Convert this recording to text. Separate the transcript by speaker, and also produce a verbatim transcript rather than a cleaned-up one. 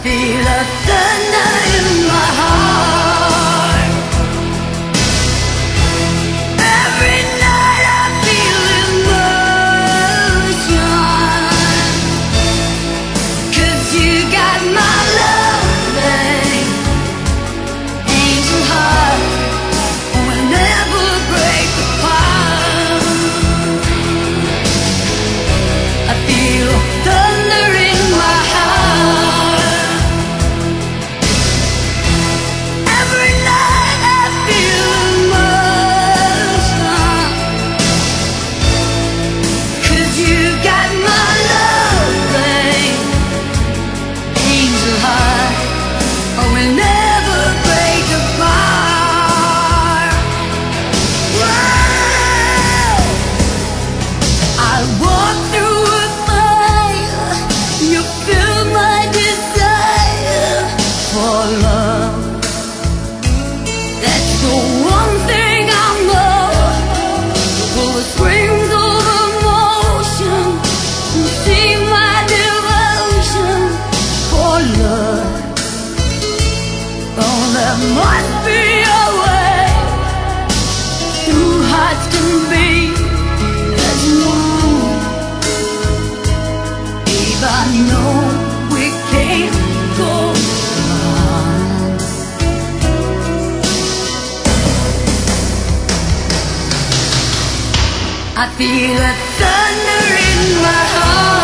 Speaker 1: feel a thunder in my heart. Every night I feel emotion, 'cause you got my loving angel heart. We'll never break apart. I feel thunder in my heart. Every night I feel emotion, 'cause you got my loving angel heart. Oh, we'll never break apart. Whoa. I walk through a fire, you fill my desire for love. That's the one thing I know. Full of springs of emotion, you see my devotion for love. Oh, there must be a way two hearts can beat as one. Even though we can't go on, I feel a thunder in my heart.